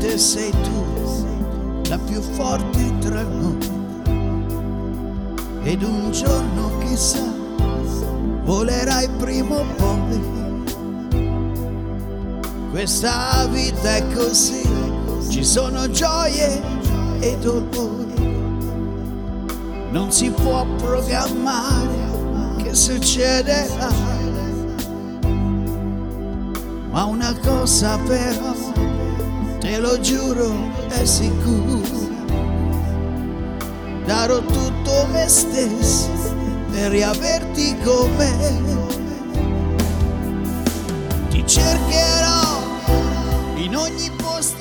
notte sei tu la più forte tra noi, ed un giorno chissà volerai prima o poi. Questa vita è così, ci sono gioie e dolori, non si può programmare che succederà, ma una cosa però te lo giuro è sicuro: darò tutto me stesso per riaverti con me. Ti cercherò in ogni posto